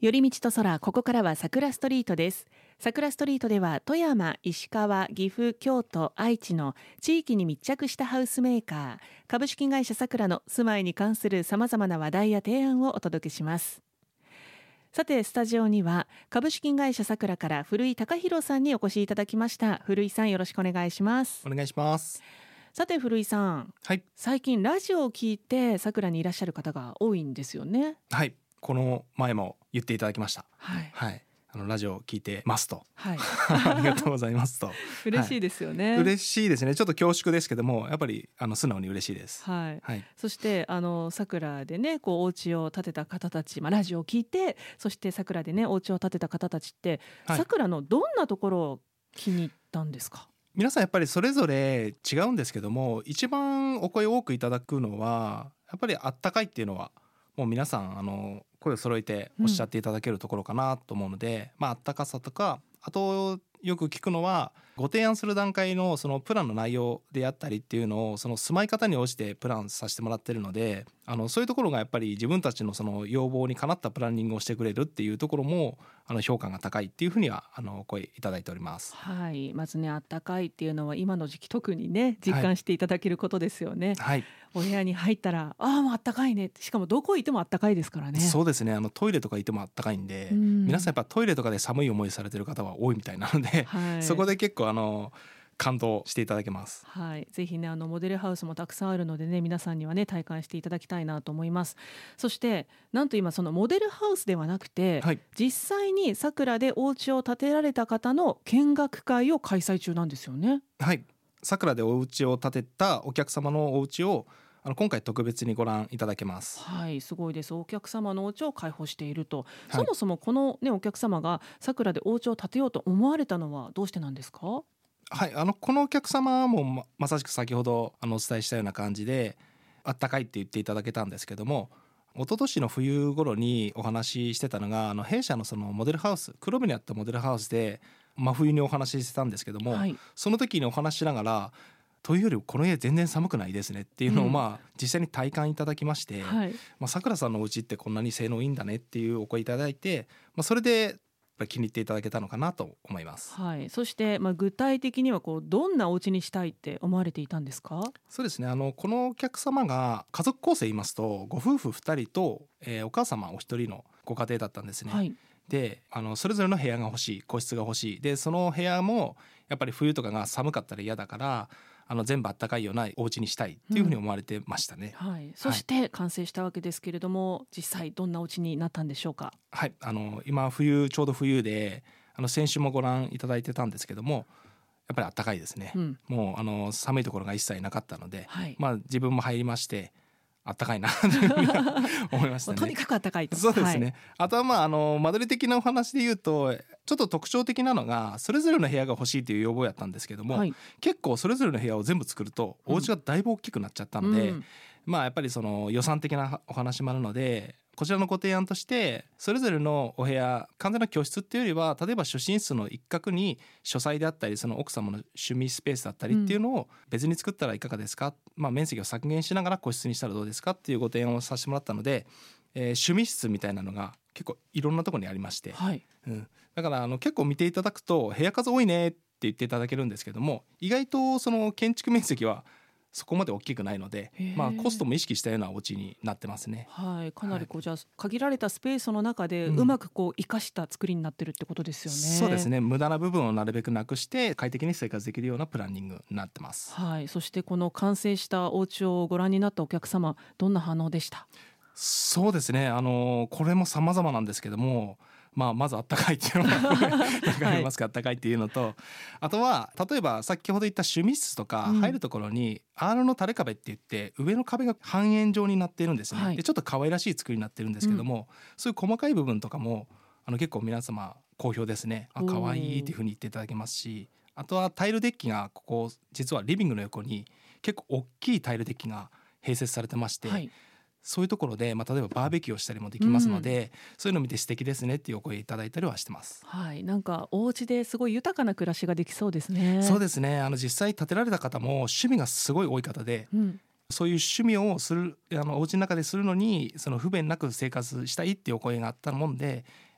寄り道と空、ここからは桜ストリートです。桜ストリートでは富山、石川、岐阜、京都、愛知の地域に密着したハウスメーカー株式会社さくらの住まいに関するさまざまな話題や提案をお届けします。さてスタジオには株式会社さくらから古井貴弘さんにお越しいただきました。古井さん、よろしくお願いします。 お願いします。 さて古井さん、 はい、 最近ラジオを聞いてさくらにいらっしゃる方が多いんですよね。 はい、この前も言っていただきました。 はい、 はい、ラジオを聞いてますと、 はい、 ありがとうございますと嬉しいですよね、 はい、嬉しいですね。ちょっと恐縮ですけども、やっぱり素直に嬉しいです。 はいはい、 そしてさくらでねこうお家を建てた方たち、ラジオを聞いて、そしてさくらでねお家を建てた方たちってさくらのどんなところを気に入ったんですか？ 皆さんやっぱりそれぞれ違うんですけども、一番お声を多くいただくのはやっぱりあったかいっていうのはもう皆さん声を揃えておっしゃっていただけるところかなと思うので、あったかさとか、あとよく聞くのはご提案する段階のそのプランの内容であったりっていうのをその住まい方に応じてプランさせてもらってるので、そういうところがやっぱり自分たちのその要望にかなったプランニングをしてくれるっていうところも評価が高いっていうふうにはお声いただいております。 はい、まずねあったかいっていうのは今の時期特にね実感していただけることですよね。 はい、 お部屋に入ったらもうあったかいね、しかもどこいてもあったかいですからね。 そうですね。トイレとかいてもあったかいんで、皆さんやっぱトイレとかで寒い思いされてる方は多いみたいなので、 はい、 そこで結構感動していただけます。 はい、ぜひねモデルハウスもたくさんあるのでね皆さんにはね体感していただきたいなと思います。そしてなんと今そのモデルハウスではなくて、 はい、 実際にさくらでお家を建てられた方の見学会を開催中なんですよね。 はい、さくらでお家を建てたお客様のお家を今回特別にご覧いただけます。 はい、すごいです。お客様のお家を開放していると、 はい、 そもそもこのねお客様がさくらでお家を建てようと思われたのはどうしてなんですか？ はい、このお客様もまさしく先ほどお伝えしたような感じであったかいって言っていただけたんですけども、一昨年の冬頃にお話ししてたのが弊社のそのモデルハウス、黒部にあったモデルハウスで真冬にお話ししてたんですけども、 はい、 その時にお話ししながらというよりこの家全然寒くないですねっていうのを実際に体感いただきまして、 はい、 さくらさんのお家ってこんなに性能いいんだねっていうお声いただいて、それで気に入っていただけたのかなと思います。 はい、そして、具体的にはどんなお家にしたいって思われていたんですか？ そうですね。このお客様が家族構成言いますとご夫婦2人と、お母様お一人のご家庭だったんですね。 はい、 でそれぞれの部屋が欲しい、個室が欲しい、でその部屋もやっぱり冬とかが寒かったら嫌だから全部あったかいようなお家にしたいっていうふうに思われてましたね。 はい、そして完成したわけですけれども、実際どんなお家になったんでしょうか？ はい、今ちょうど冬で先週もご覧いただいてたんですけども、やっぱりあったかいですね。もう寒いところが一切なかったので、 はい、 自分も入りましてあったかいなというふうに思いましたね。 とにかくあったかいと。 そうですね、 はい、 あとは間取り的なお話で言うとちょっと特徴的なのがそれぞれの部屋が欲しいという要望やったんですけども、 はい、 結構それぞれの部屋を全部作るとお家がだいぶ大きくなっちゃったので、やっぱりその予算的なお話もあるので、こちらのご提案としてそれぞれのお部屋、完全な居室っていうよりは例えば主寝室の一角に書斎であったりその奥様の趣味スペースだったりっていうのを別に作ったらいかがですか、面積を削減しながら個室にしたらどうですかっていうご提案をさせてもらったので、趣味室みたいなのが結構いろんなところにありまして、 はい、 だから結構見ていただくと部屋数多いねって言っていただけるんですけども、意外とその建築面積はそこまで大きくないので、コストも意識したようなお家になってますね。 はい、かなりじゃあ限られたスペースの中でうまく生かした作りになってるってことですよね。 そうですね。無駄な部分をなるべくなくして快適に生活できるようなプランニングになってます。 はい、そしてこの完成したお家をご覧になったお客様、どんな反応でした？ そうですね。これも様々なんですけども、まずあったかいっていうのがわかりますか、あったかいっていうのと、あとは例えば先ほど言った趣味室とか入るところに、R の垂れ壁って言って上の壁が半円状になっているんですね。でちょっと可愛らしい作りになってるんですけども、そういう細かい部分とかも結構皆様好評ですね。可愛いっていうふうに言っていただけますし、あとはタイルデッキがここ実はリビングの横に結構大きいタイルデッキが併設されてまして、そういうところで、例えばバーベキューをしたりもできますので、そういうのを見て素敵ですねっていうお声いただいたりはしてます。 はい、なんかお家ですごい豊かな暮らしができそうですね。 そうですね。実際建てられた方も趣味がすごい多い方で、そういう趣味をするお家の中でするのにその不便なく生活したいっていうお声があったもんで、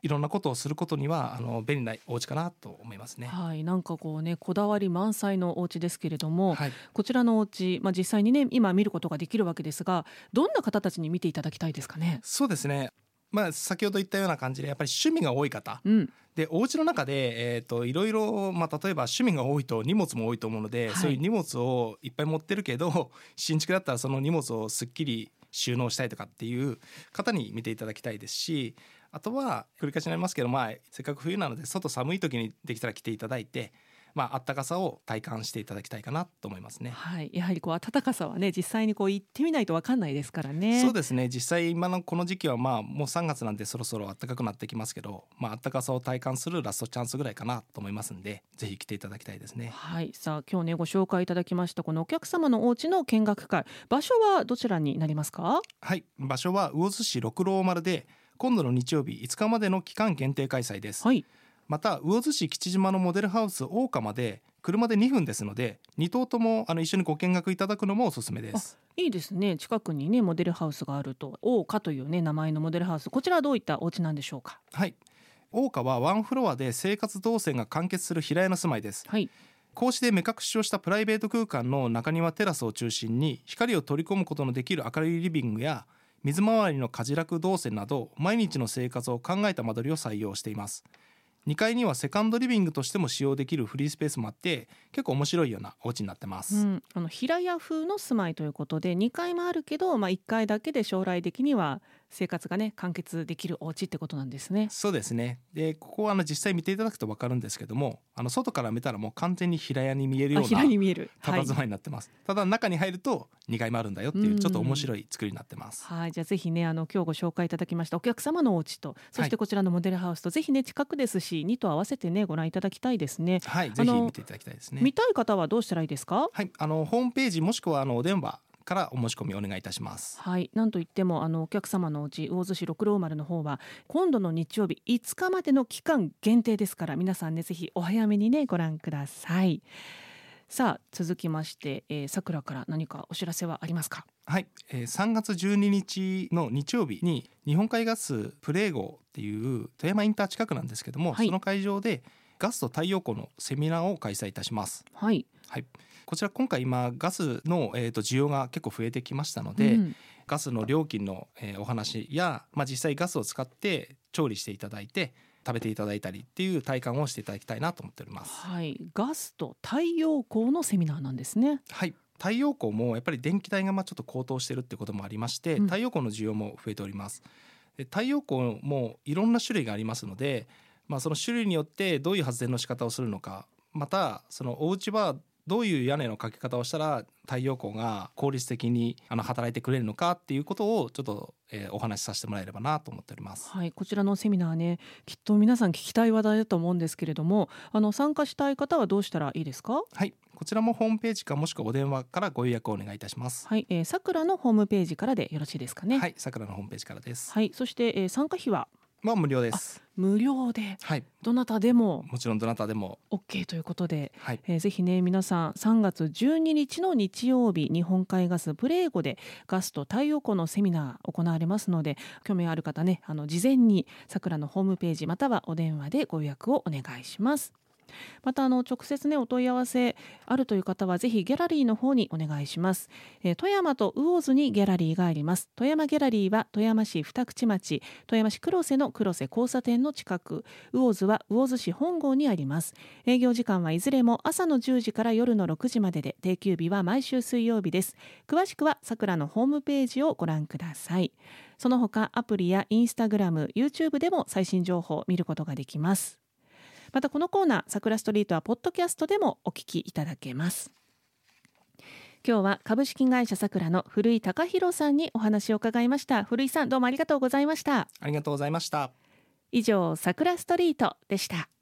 いろんなことをすることには便利なお家かなと思いますね。 はい、なんかこうねこだわり満載のお家ですけれども、 はい、 こちらのお家、実際にね今見ることができるわけですが、どんな方たちに見ていただきたいですかね。 そうですね、先ほど言ったような感じでやっぱり趣味が多い方、でお家の中で、いろいろ、例えば趣味が多いと荷物も多いと思うので、そういう荷物をいっぱい持ってるけど新築だったらその荷物をすっきり収納したいとかっていう方に見ていただきたいですし、あとは繰り返しになりますけど、せっかく冬なので外寒い時にできたら来ていただいて、あったかさを体感していただきたいかなと思いますね。 はい、やはりこう暖かさはね実際にこう行ってみないと分かんないですからね。 そうですね、実際今のこの時期はもう3月なんでそろそろ暖かくなってきますけど、暖かさを体感するラストチャンスぐらいかなと思いますんで、ぜひ来ていただきたいですね。 はい、さあ今日ねご紹介いただきましたこのお客様のお家の見学会、場所はどちらになりますか？ はい、場所は魚津市六郎丸で今度の日曜日5日までの期間限定開催です。 はい、 また魚津市吉島のモデルハウス大岡まで車で2分ですので、2棟とも一緒にご見学いただくのもおすすめです。 いいですね。近くにねモデルハウスがあると。大岡というね名前のモデルハウス、こちらはどういったお家なんでしょうか？ はい、大岡はワンフロアで生活動線が完結する平屋の住まいです。 はい、 格子で目隠しをしたプライベート空間の中庭テラスを中心に光を取り込むことのできる明るいリビングや水回りの家事楽動線など毎日の生活を考えた間取りを採用しています。2階にはセカンドリビングとしても使用できるフリースペースもあって、結構面白いようなお家になってます。 平屋風の住まいということで2階もあるけど、1階だけで将来的には生活がね完結できるお家ってことなんですね。 そうですね。でここは実際見ていただくと分かるんですけども、外から見たらもう完全に平屋に見えるような平に見える佇まいになってます、ただ中に入ると2階もあるんだよっていうちょっと面白い作りになってます。 はい、じゃあぜひね今日ご紹介いただきましたお客様のお家と、そしてこちらのモデルハウスと、ぜひね近くですし2と合わせてねご覧いただきたいですね。 はい、ぜひ見ていただきたいですね。 見たい方はどうしたらいいですか？ はい、ホームページもしくはお電話からお申し込みお願いいたします。 はい、なんといってもお客様のお家魚津市六郎丸の方は今度の日曜日5日までの期間限定ですから、皆さんねぜひお早めにねご覧ください。さあ続きまして、さくらから何かお知らせはありますか？ はい、3月12日の日曜日に日本海ガスプレー号っていう富山インター近くなんですけども、 はい、 その会場でガスと太陽光のセミナーを開催いたします。 はい、 はい、こちら今回今ガスの、需要が結構増えてきましたので、ガスの料金の、お話や、実際ガスを使って調理していただいて食べていただいたりっていう体感をしていただきたいなと思っております。 はい、ガスと太陽光のセミナーなんですね。 はい、太陽光もやっぱり電気代がちょっと高騰してるってこともありまして、太陽光の需要も増えております。で太陽光もいろんな種類がありますので、その種類によってどういう発電の仕方をするのか、またそのお家はどういう屋根のかけ方をしたら太陽光が効率的に働いてくれるのかっていうことをちょっと、お話しさせてもらえればなと思っております。 はい、こちらのセミナーねきっと皆さん聞きたい話題だと思うんですけれども、参加したい方はどうしたらいいですか？ はい、こちらもホームページかもしくはお電話からご予約をお願いいたします。 はい、さくらのホームページからでよろしいですかね？ はい、さくらのホームページからです。 はい、そして、参加費は無料です。 無料で、 はい、 どなたでももちろんどなたでも OK ということで、 はい、 ぜひね皆さん3月12日の日曜日日本海ガスプレーゴでガスと太陽光のセミナー行われますので、興味ある方ね事前にさくらのホームページまたはお電話でご予約をお願いします。また直接ねお問い合わせあるという方はぜひギャラリーの方にお願いします。富山と魚津にギャラリーがあります。富山ギャラリーは富山市二口町、富山市黒瀬の黒瀬交差点の近く、魚津は魚津市本郷にあります。営業時間はいずれも朝の10時から夜の6時までで、定休日は毎週水曜日です。詳しくはさくらのホームページをご覧ください。その他アプリやインスタグラム、YouTube でも最新情報を見ることができます。またこのコーナーさくらストリートはポッドキャストでもお聞きいただけます。今日は株式会社さくらの古井貴弘さんにお話を伺いました。古井さんどうもありがとうございました。 ありがとうございました。 以上さくらストリートでした。